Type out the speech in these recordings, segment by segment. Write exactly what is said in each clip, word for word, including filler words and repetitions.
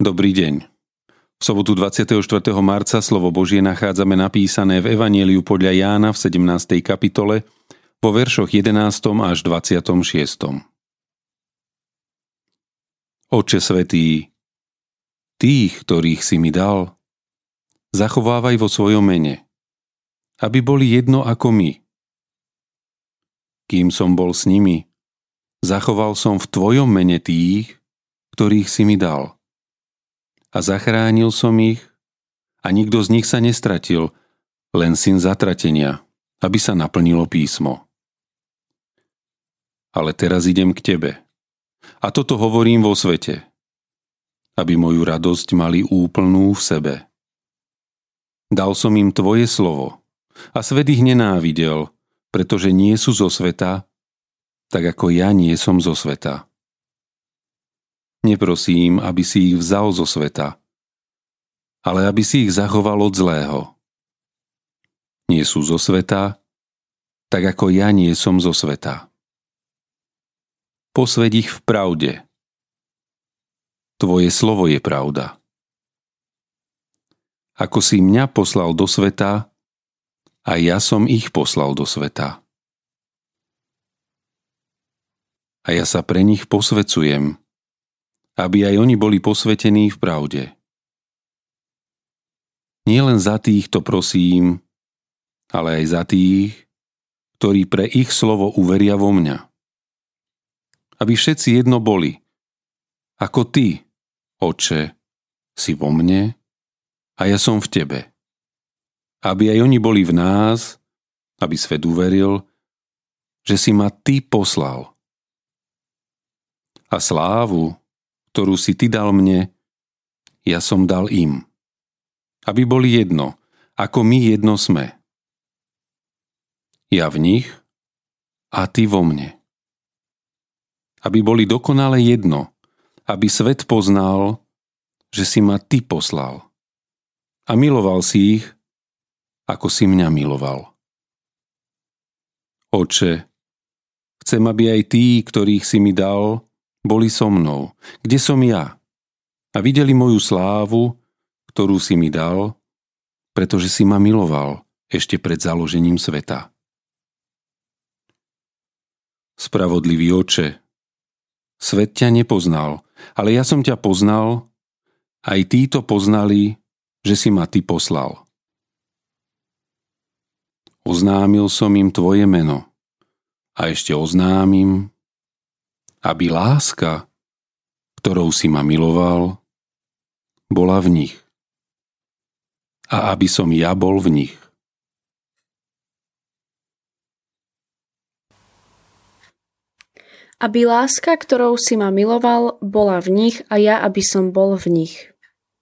Dobrý deň. V sobotu dvadsiateho štvrtého marca slovo Božie nachádzame napísané v Evanjeliu podľa Jána v sedemnástej kapitole vo veršoch jedenástom až dvadsiatom šiestom. Otče svätý, tých, ktorých si mi dal, zachovávaj vo svojom mene, aby boli jedno ako my. Kým som bol s nimi, zachoval som v tvojom mene tých, ktorých si mi dal. A zachránil som ich a nikto z nich sa nestratil, len syn zatratenia, aby sa naplnilo písmo. Ale teraz idem k tebe. A toto hovorím vo svete, aby moju radosť mali úplnú v sebe. Dal som im tvoje slovo a svet ich nenávidel, pretože nie sú zo sveta, tak ako ja nie som zo sveta. Neprosím, aby si ich vzal zo sveta, ale aby si ich zachoval od zlého. Nie sú zo sveta, tak ako ja nie som zo sveta. Posväť ich v pravde. Tvoje slovo je pravda. Ako si mňa poslal do sveta, a ja som ich poslal do sveta. A ja sa pre nich posväcujem, aby aj oni boli posvätení v pravde. Nie len za týchto prosím, ale aj za tých, ktorí pre ich slovo uveria vo mňa. Aby všetci jedno boli, ako ty, Otče, si vo mne a ja som v tebe. Aby aj oni boli v nás, aby svet uveril, že si ma ty poslal. A slávu, ktorú si ty dal mne, ja som dal im. Aby boli jedno, ako my jedno sme. Ja v nich a ty vo mne. Aby boli dokonale jedno, aby svet poznal, že si ma ty poslal. A miloval si ich, ako si mňa miloval. Otče, chcem, aby aj tí, ktorých si mi dal, boli so mnou, kde som ja, a videli moju slávu, ktorú si mi dal, pretože si ma miloval ešte pred založením sveta. Spravodlivý Otče, svet ťa nepoznal, ale ja som ťa poznal, aj títo poznali, že si ma ty poslal. Oznámil som im tvoje meno a ešte oznámim, aby láska, ktorou si ma miloval, bola v nich. A aby som ja bol v nich. Aby láska, ktorou si ma miloval, bola v nich a ja, aby som bol v nich.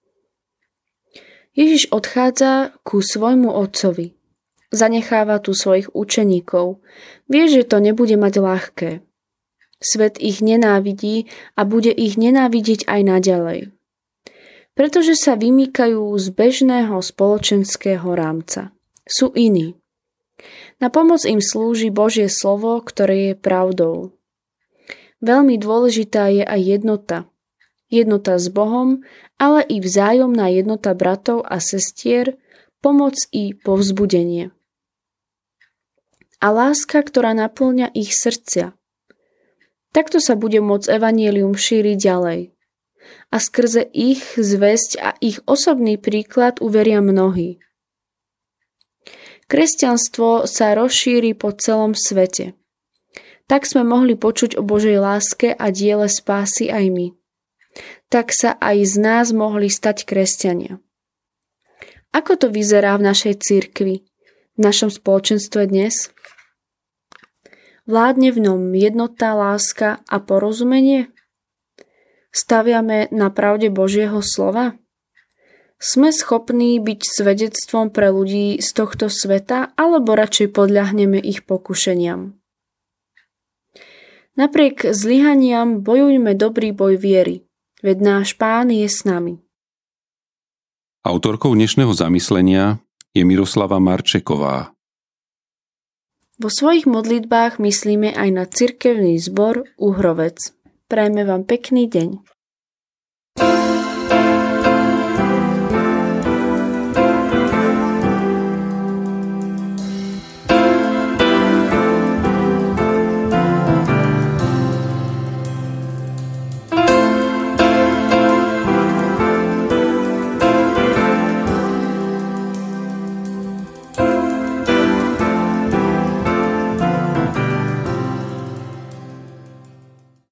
Ježiš odchádza ku svojmu otcovi. Zanecháva tu svojich učeníkov. Vie, že to nebude mať ľahké. Svet ich nenávidí a bude ich nenávidieť aj naďalej. Pretože sa vymýkajú z bežného spoločenského rámca. Sú iní. Na pomoc im slúži Božie slovo, ktoré je pravdou. Veľmi dôležitá je aj jednota. Jednota s Bohom, ale i vzájomná jednota bratov a sestier, pomoc i povzbudenie. A láska, ktorá napĺňa ich srdcia. Takto sa bude môcť evanjelium šíriť ďalej. A skrze ich zvesť a ich osobný príklad uveria mnohí. Kresťanstvo sa rozšíri po celom svete. Tak sme mohli počuť o Božej láske a diele spásy aj my. Tak sa aj z nás mohli stať kresťania. Ako to vyzerá v našej cirkvi, v našom spoločenstve dnes? Vládne v ňom jednota, láska a porozumenie? Staviame na pravde Božieho slova? Sme schopní byť svedectvom pre ľudí z tohto sveta, alebo radšej podľahneme ich pokušeniam? Napriek zlyhaniam bojujme dobrý boj viery, veď náš Pán je s nami. Autorkou dnešného zamyslenia je Miroslava Marčeková. Vo svojich modlitbách myslíme aj na cirkevný zbor Uhrovec. Prajme vám pekný deň.